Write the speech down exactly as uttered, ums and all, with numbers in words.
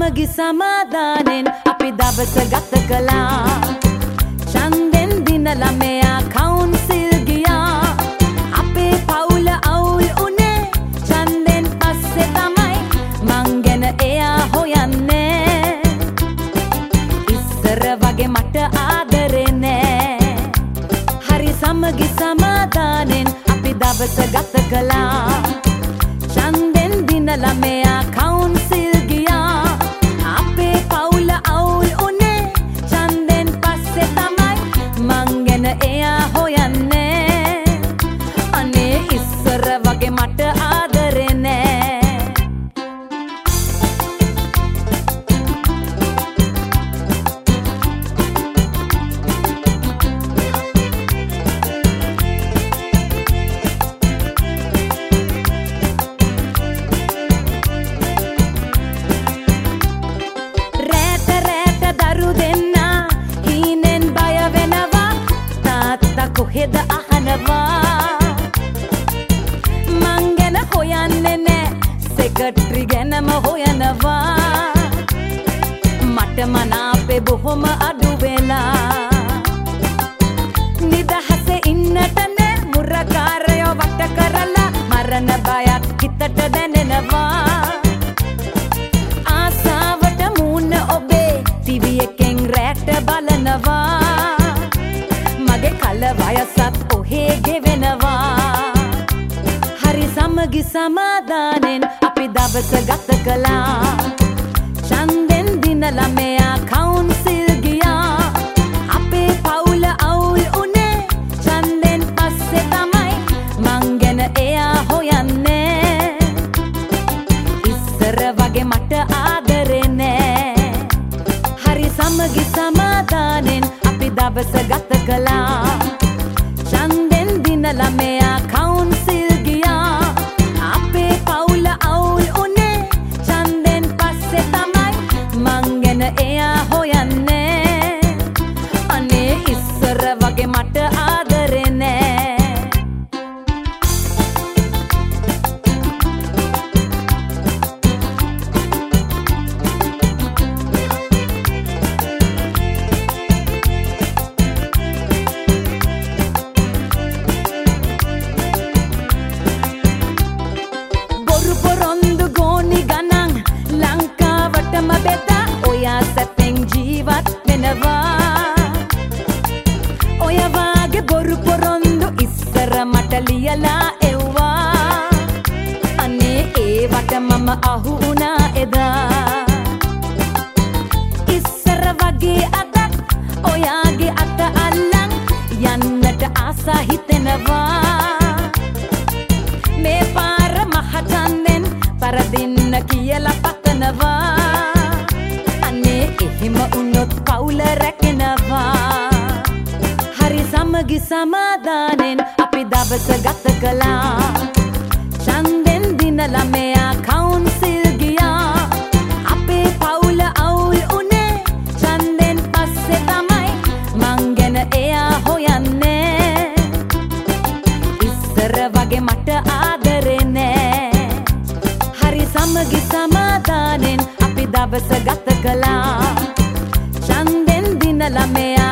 සමගි සමාදානෙන් අපි දවස ගත කළා. චන්දෙන් දිනලා මෙයා කවුන්සිල් ගියා. අපේ පවුල අවුල් උනේ චන්දෙන් පස්සේ තමයි මං ගැන එයා හොයන්නේ. ඉස්සර වගේ මට ආදරේ නෑ. හරි සමගි සමාදානෙන් අපි දවස ගත කළා. චන්දෙන් දිනලා මෙයා කවුන්සිල් ගියා. අපේ පවුල අවුල් උනේ චන්දෙන් පස්සේ තමයි මං ගැන එයා හොයන්නේ. අනේ ඉස්සර වගේ මට ආදරේ නෑ. කොහෙද අහනවා මං ගැන හොයන්නේ නෑ. සෙක්‍රටරි ගැනම හොයනවා. මට මනාපේ බොහොම අඩු වෙලා. නිදහසේ ඉන්නට නෑ. මුරකාරයෝ වට කරලා මරණ බයක් හිතට දැනෙනවා. ආසාවට මූණ ඔබේ ටීවී එකෙන් රැට බලනවා. කල වයසත් ඔහේ ගෙවෙනවා. හරි සමගි සමාදානෙන් අපි දවස ගත කළා. චන්දෙන් දිනලා මෙයා කවුන්සිල් ගියා. අපේ පවුල අවුල් උනේ චන්දෙන් පස්සේ තමයි මං ගැන එයා හොයන්නේ. ඉස්සර වගේ මට ආදරේ නෑ. හරි සමගි සමාදානෙන් අපි දවස ගත කළා. චන්දෙන් දිනලා මෙයා කවුන්සිල් ගියා. අපේ පවුල අවුල් උනේ චන්දෙන් පස්සේ තමයි මං ගැන එයා හොයන්නේ. අනේ ඉස්සර වගේ මට ආදරේ නෑ. සැපෙන් ජීවත් වෙනවා. ඔය වාගේ බොරු පොරොන්දු ඉස්සර මට ලියලා එව්වා. අනේ ඒවට මම අහු වුණා එදා. ඉස්සර වගේ අදත් ඔයාගේ අත අල්ලන් යන්නට ආසා හිතෙනවා. මේ පාර මහ චන්දෙන් පරදින්න කියලා පතනවා. එහෙම උනොත් පවුල රැකෙනවා. හරි සමගි සමාදානෙන් අපි දවස ගත කළා. චන්දෙන් දිනලා මෙයා කවුන්සිල් ගියා. අපේ පවුල අවුල් උනේ චන්දෙන් පස්සේ තමයි මං ගැන එයා හොයන්නේ. ඉස්සර වගේ මට ආදරේ නෑ. හරි සමගි සමාදානෙන් අපි දවස ගත කළා. චන්දෙන් දිනලා මෙයා